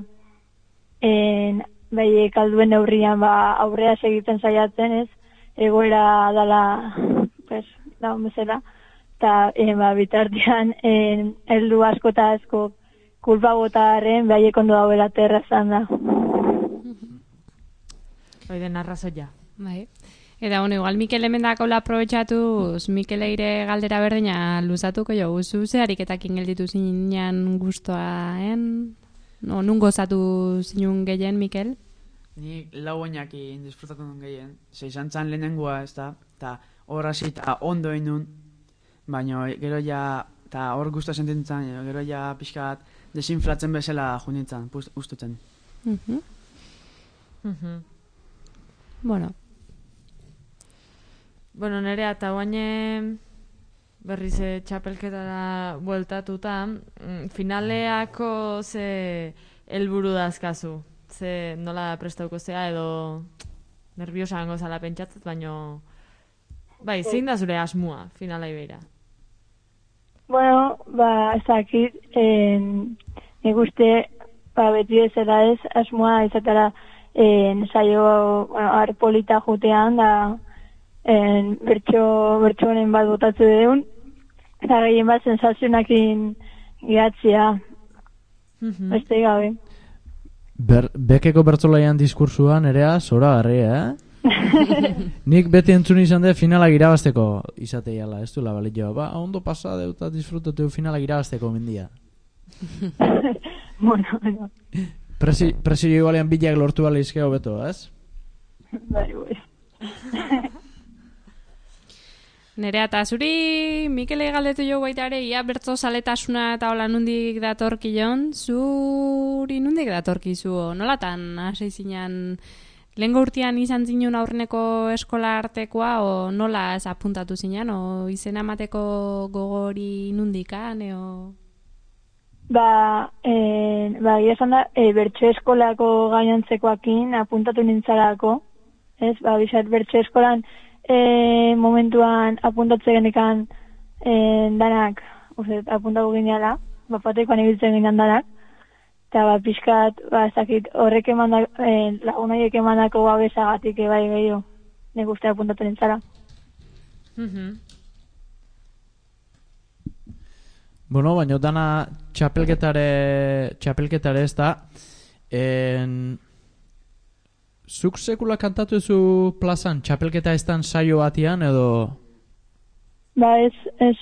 kalduen neurrian aurrea segitzen saiatzen ez, egoera dala daun bezala, eta bitartean heldu asko eta asko kulpa botarren behaiek ondo dauela terra zan da. Oiden arrazoia. Eta, igual Mikel hemen dakola aprobetxatuz, Mikeleire galdera berdina luzatuko jo, ze ariketakin gelditu zinean guztoaen? Nun gozatu zinun gehien, Mikel? Nik lau oinakin disfrutatu duen gehien. Ze izan zan lehenengoa, ez da, eta horra zita ondo inun, baina gero ja eta hor guztua sentitzen, gero ja pixkat desinflatzen bezala junitzen, ustutzen. Bueno, Nerea, eta guaine berriz txapelketara bueltatuta, finaleako ze helburu dazkazu? Ze nola prestauko zea edo nerviosa hango zala pentsatzat, baino bai, zein da zure asmua finala ibeira? Bueno, ezakit, nik uste beti bezala ez asmoa izatera saio polita jutean da bertso honen bat botatzu deun eta gehien bat sensazionakin gidatzea beste gabe. Bekeko bertzolaian diskursuan Nerea zora garri, Nik beti entzun izan de finalak irabazteko izateiala, ez duela balio. Ondo pasa deuta disfrutatu finalak irabazteko mendia. Bueno. Presio igualean bilak lortu bala izkeo beto, ez? Bai. Nerea, eta zuri Mikele galdetu jo baita ere, ia bertzo zaletasuna eta hola nundik datorkion, zuri nundik datorkizu, nolatan hasi zinan lehengo urtean izan zinun aurreneko eskola artekoa, o nola ez apuntatu zinan, o izena emateko gogori nundikan, eo? Esan da, bertso eskolako gainontzekoakin apuntatu nintzarako, ez, bizat bertso eskolan momentuan apuntatze genekan danak, apuntatu gineala, bapatekoan ibiltzen ginean danak, eta pixkat, ezakit, horrek lagunaiek emandako babesagatik bai gehiago, nik uste apuntatu nintzara. Bueno, baina dana txapelketare ez da. Zuk sekula kantatu ezu plazan, txapelketa ez dan saio batian, edo? Ez.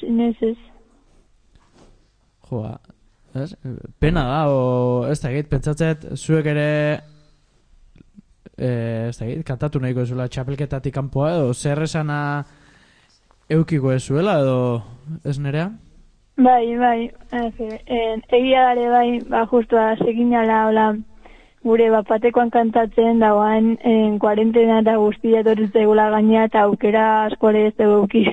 Joa, ez? Pena da, o ez da egit, pentsatzet, zuek ere, ez da egit, kantatu nahiko ezula txapelketatik kanpoa, edo zer esana eukiko ezuela, edo ez Nerea? Bai, egia dare bai, justua seginala, hola, gure bapatekoan kantatzen dagoan kuarentena eta guztia etorritzegula gaina eta aukera askore ez duguki.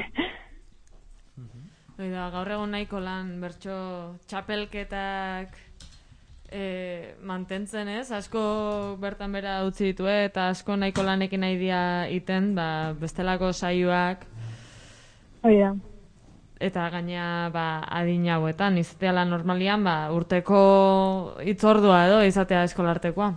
Gaur egon nahiko lan bertso txapelketak mantentzen ez, asko bertan bera utzi ditu eta asko nahiko lanekin nahi dia iten, bestelako saioak. Oida. Eta gaina adin hauetan, izatea lan normalian urteko itzordua edo izatea eskolartekoa.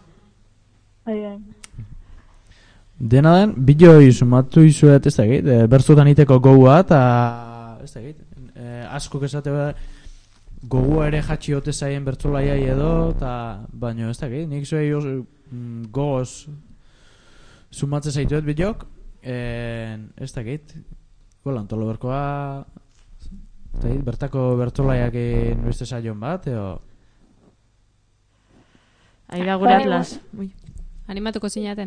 Dena den, bideo sumatu izuet, ez da egit, bertzutan iteko gogoa, eta ez da egit, askok esate gogoa ere jatxi hote zaien bertzolaiai edo, baina ez da egit, nik zuei gogoz sumatzen zaituet bideok, ez da egit, antolo berkoa, bertako bertolaiak beste saion bat, eo? Aida gure atlas. Animatuko zinaten?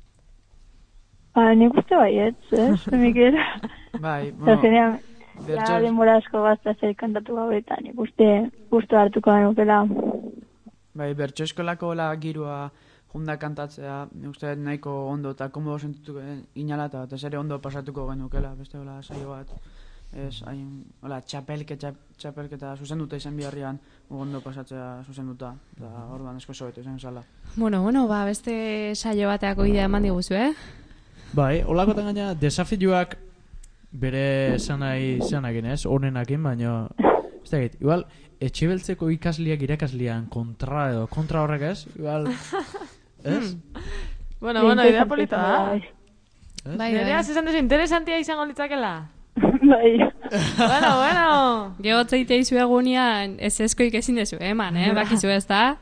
Nik uste baiet, Mikel. Bai, bueno. Denbora asko gazta zer kantatu gau eta nik uste gustu hartuko denukela. Bai, bertso eskolako girua junda kantatzea, nik uste nahiko ondo eta komodo sentituko inala eta ere ondo pasatuko genukela, beste hola saio bat. Ez, hain, hola, txapelketa zuzenduta izan biharrian, ondo pasatzea zuzenduta, eta orduan esko sobetu izan zala. Bueno, beste saio bateako idea eman diguzu, Bai, holakotan gaina, desafioak bere zanakin, ez, honenakin, baina, ez da egit, igual, etxebeltzeko ikasliak irakaslian kontra horrek ez, igual, ez? Bueno, idea polita da. Nerea, zizan desu interesantia izango litzakela? Bai. Bueno. Gehotza izu egunean ez eskoik ezin dezu, eman, bakizu ez da?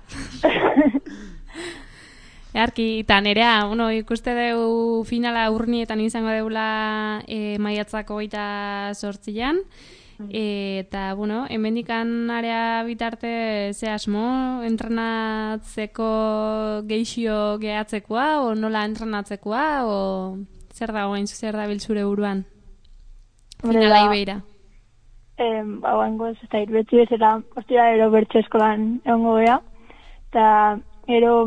Earki, eta Nerea, ikuste deu finala urnietan izango deula maiatzako 28an, eta, hemendikan area bitarte ze asmo, entrenatzeko geixio gehatzekoa, o nola entrenatzekoa, o zer da biltzure buruan? Finala ibeira. Hauangoz, beti bezala, ostira ero bertso eskolan egongo gea. Eta ero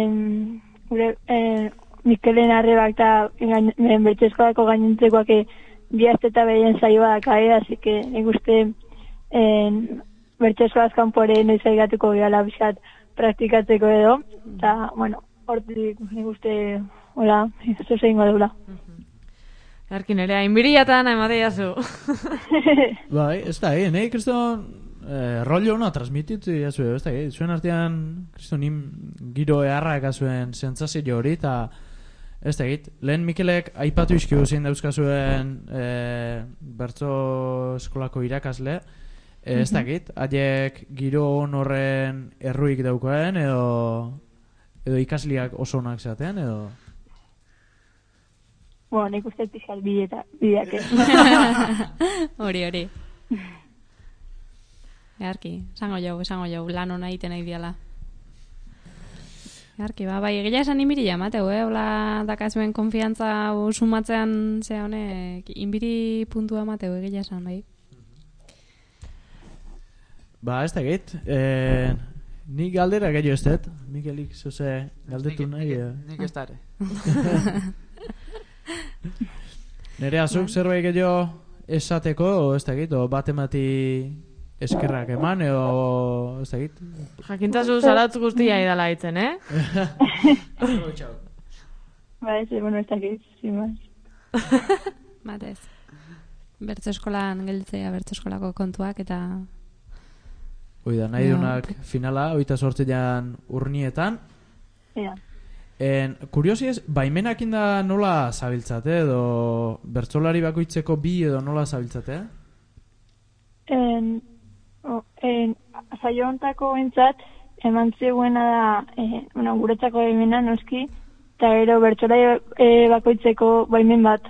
Mikelen Arrebak eta bertso eskolako gainentzekoak bihazte eta behien zaioa dakae, así que nik uste bertso eskolaz kanpore noiz aigatuko gehala bizkat praktikatzeko edo. Eta, bueno, hortik nik uste, hola, ez egingo deula. Erkin ere, hainbiriatan ematea zu. Bai, ez da, nahi, kriston, rollo hona transmititu jazu, ez da, zuen artean, kriston, giro eharrak azuen sentsazio hori, eta ez da, lehen Mikelek aipatu izkiu zein dauzkazuen bertso eskolako irakasle, ez da, haiek giro horren erruik daukoen, edo ikasliak oso onak zaten, edo... Bueno, nik uste pixal bideak ez. Hori. Earki, esango jau, lan hona egiten nahi diala. Earki, bai, egila esan inbiri jamateu, hola dakazuen konfiantza sumatzean zea honek, inbiri puntua mateu egila esan, bai. Ba, ez da gait, nik galdera gehiago ez dut, Mikelik, zoze, galdetu nahi. Nik ez dara. Nerea, zuk zerbait gehiago esateko, ez da gait, bat emati eskerrak eman, edo ez da gait? Jakintazu zaratz guztia idala hitzen, Ba, ez, bueno, ez da gait, sin más. Batez. Bertso eskolan gelditzea, bertso eskolako kontuak, eta... Oida, nahi dunak finala, 28 urnietan. Ja. Kuriosiez, baimenakin da nola zabiltzate, edo bertsolari bakoitzeko bi edo nola zabiltzate? Saio hontako entzat, eman zegoena da, guretzako baimena noski, eta gero bertsolari bakoitzeko baimen bat.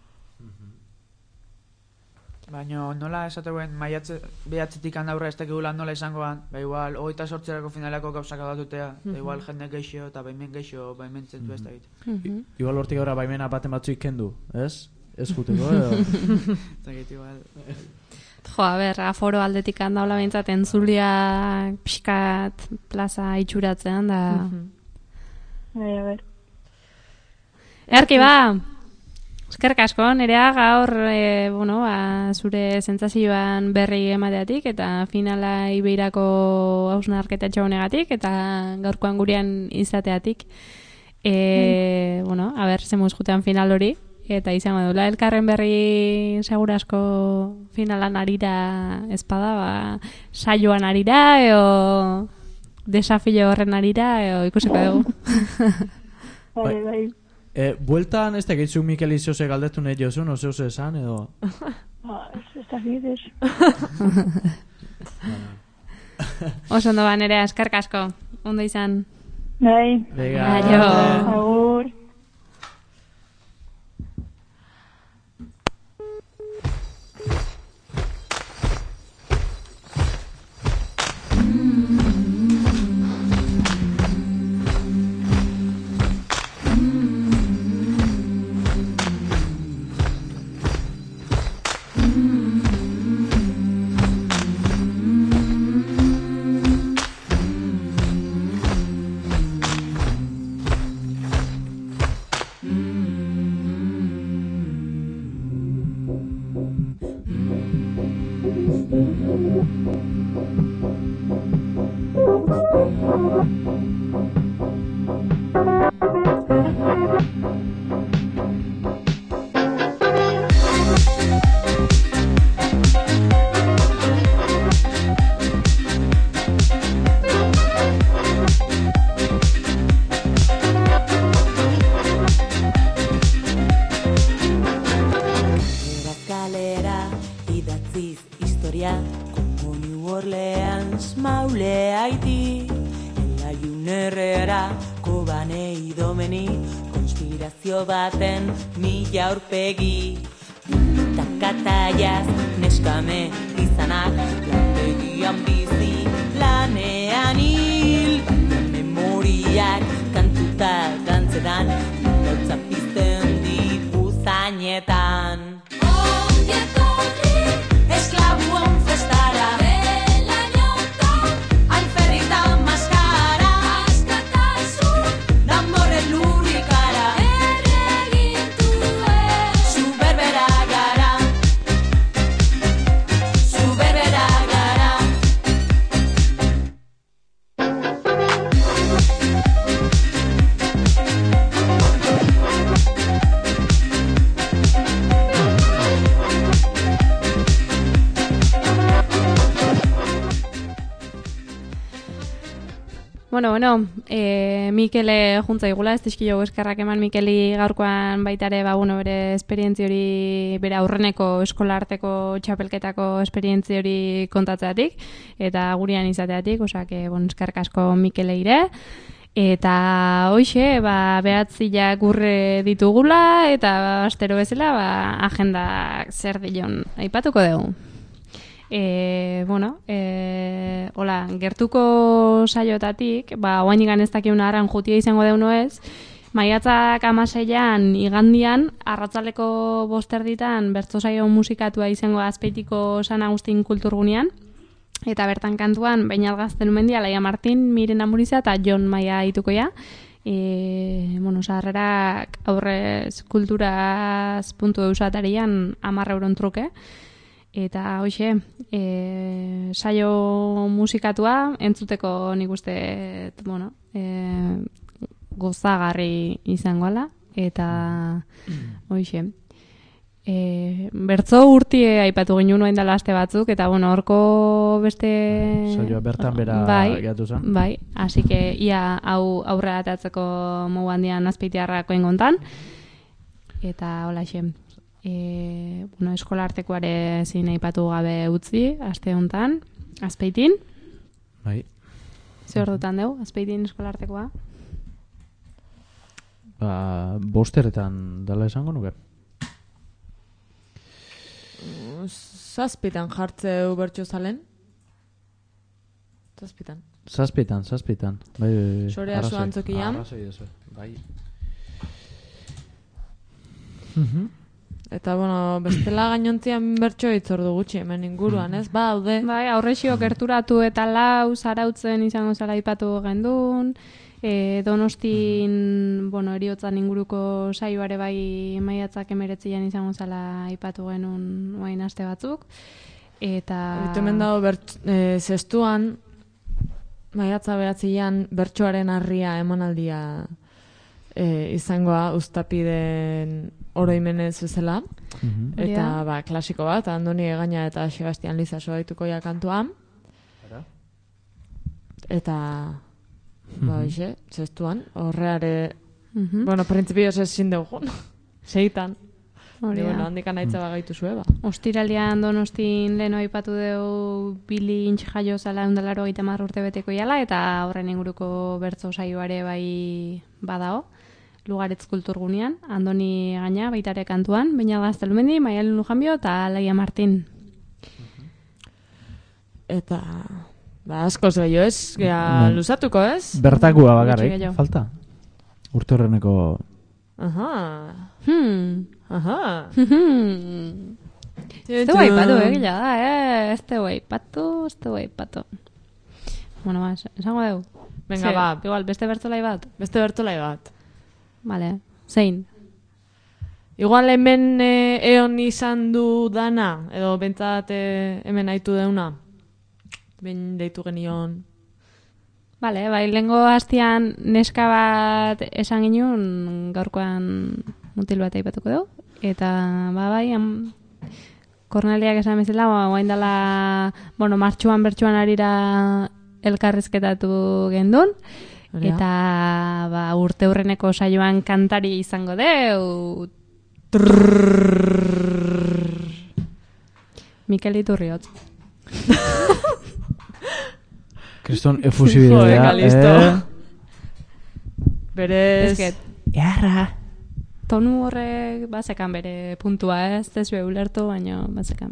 Baina nola esateuen behatzetik handaurra ez tekigula nola izangoan, ba igual, 28erako finalako gauzak adatutea, igual jende geixo eta baimen geixo, baimen zentu ez da egite. Igual hortik gara baimena baten batzuik kendu, ez? Ez juteko, edo? Zagit, igual. Jo, a ber, aforo aldetik handa hola behintzat entzulia pixkat plaza itxuratzean da... Bai, a ber. Earki ba! Eskerrik asko, Nerea, gaur zure sentsazioan berri emateatik eta finala Ibeirako hausnarketatxo honegatik eta gaurkoan gurean izateatik. A ber, zemuz jutean final hori eta izango dula elkarren berri segurasko finalan arira espada, saioan arira eo desafio horren arira eo ikusiko dugu. Bai. Bueltan ez da gaitzuk Mikel izose galdetu nahi jozun, ose esan, edo? Ez da gides. Oso ondo ba, Nerea, eskerrik asko. Ondo izan. Bai. Aio. Agur. baten mila aurpegi takataiaz neskame izanak lantegian bizi lanean hil memoriak kantuta dantzetan gautza pizten ditu zainetan Ongi etorri esklabua Bueno, Mikele juntzaigula, ez dizkio eskerrak eman Mikeli gaurkoan baitare, bere esperientzi hori, bere aurreneko eskolarteko txapelketako esperientzi hori kontatzeatik, eta gurean izateatik, eskerrak asko Mikeleire. Eta hoxe, behatziak urre ditugula, eta astero bezala, agendak zer dion aipatuko dugu. Hola, gertuko saiotatik, oain igan ez dakiuna aran jutia izango deuno ez, maiatzak 16an igandian, arratzaleko 5:00 bertso saio musikatua izango Azpeitiko San Agustin kulturgunean, eta bertan kantuan Beñat Gaztelumendia, Laia Martin, Miren Amuriza eta Jon Maia ditukoia. Sarrerak aurrez kulturaz.eus atarian 10 euron truke. Eta hoxe, saio musikatua entzuteko nik uste, gozagarri izangoala. Eta hoxe, bertzo urtie aipatu ginen nuen dela aste batzuk, eta horko beste... Saioa bertan bera gehiatu zen. Bai, así que ia hau aurrera atatzeko mogu handian Azpeitiarrako ingontan. Eta hola xe. Eskolartekoare zin aipatu gabe utzi, aste honetan, Azpeitin. Bai. Zer dutan deu, Azpeitin eskolartekoa? 5:00 dela esango nuke. 7 jartzeu bertso zalen? 7. 7. Bai, Sorea zu antzokian. Bai. Eta, bestela gainontzian bertso itzordu gutxi hemen inguruan, ez? Haude. Bai, aurrexio gerturatu eta lau, zarautzen izango zala ipatu gendun, Donostin, eriotzan inguruko saioare bai maiatzak 19an izango zala ipatu genuen oain aste batzuk. Eta... Hemen dago zestuan, maiatza 9an bertsoaren harria emanaldia izangoa Uztapiden oroimenez bezala. Eta klasiko bat, Andoni Egaña eta Sebastian Liza soaitukoia kantuan. Eta zestuan, horreare printzipioz ezin dugun. Seitan. Handikan aitza bagaitu zue, Ostiralian Donostin leheno aipatu dugu Bilintx jaio zala 180 urte beteko jala, eta horren inguruko bertso saioare bai badao. Lugaretz kulturgunean, Andoni Egaña baitare kantuan, Beñat Gaztelumendi, Maialen Lujanbio eta Laia Martin. Eta askoz gehiago ez, luzatuko ez? Bertakua bakarrik, falta? Urte horreneko... Este guaipatu, gila da, este guaipatu. Esango dugu. Venga, igual, beste bertolai bat? Beste bertolai bat. Vale, zein? Igual hemen eon izan du dana, edo bentsat hemen haitu deuna. Ben deitu genion. Vale, lehengo hastian neska bat esan ginen, gaurkoan mutil bat aipatuko dugu. Eta, Korneliak esan bezala, guain dela, martxuan bertxuan arira elkarrizketatu gendun. Eta urte hurreneko saioan kantari izango deu. Mikel Iturriotz. Kriston efusibidea. Berez... Earra. Tonu horrek bazekan bere puntua, ez be ulertu, baina bazekan.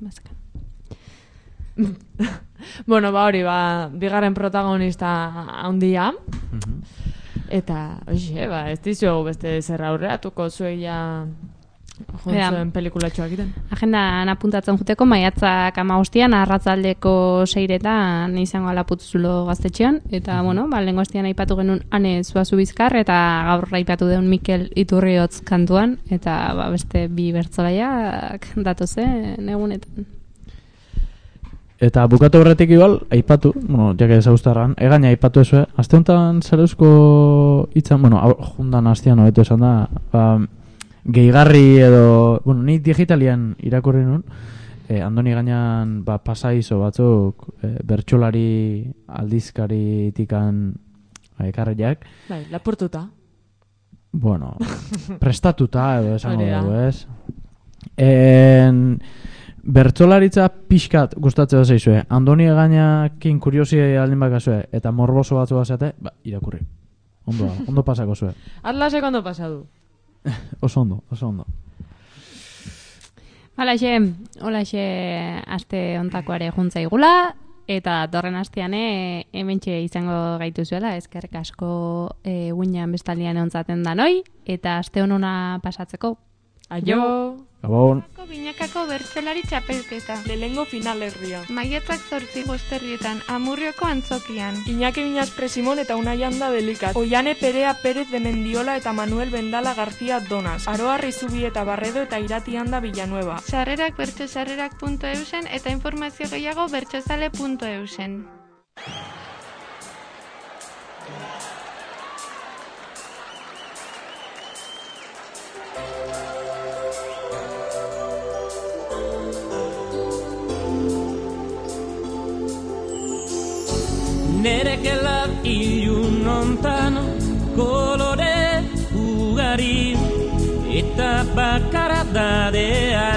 Hori, bigarren protagonista handia. Eta, ez dizuegu beste zer aurreatuko zueia jontzuen pelikulatxoak iten. Agendan apuntatzen juteko, maiatzak 15an arratzaldeko 6etan izango alaputzulo gaztetxean. Eta, lehenko hastian aipatu genuen Ane Zuazu Bizkar, eta gaur aipatu deun Mikel Iturriotz kantuan, eta beste bi bertzolaiak datozen egunetan. Eta bukatu horretik igual, aipatu, jake zauztarran, Egaña aipatu ezue, azte honetan zarauzko hitzan, jundan hastian hobetu esan da, gehigarri edo, ni digitalian irakurri nun, Andoni Egañan pasaizo batzuk bertsolari aldizkaritikan ekarriak. Bai, lapurtuta. Bueno, prestatuta edo esango dugu, ez? Bertsolaritza pixkat gustatzea zaizue. Andoni Egañakin kuriosi aldin bakazue eta morboso batzu bazate, irakurri. Ondo pasako zue. Atlasek ondo pasadu. Oso ondo. Holaxe aste ontakoare juntzaigula, eta torren astean hementxe izango gaituzuela, eskerrik asko guinan bestaldian ontzaten danoi, eta aste honona pasatzeko. Aio! Gabon! Binakako bertsolari txapelketa. Lehengo finalerria. Maiatzak 8 Bosterrietan, Amurrioko antzokian. Iñaki Miñaspre Simon eta Unai Anda Delikat. Oiane Perea Pérez de Mendiola eta Manuel Bendala García Donas. Aroa Rizubi eta Barredo eta Irati Anda Villanueva. Sarrerak bertsosarrerak.eusen eta informazio gehiago bertsozale.eusen. Nere gelap ilun ontan kolore ugari eta bakaradadea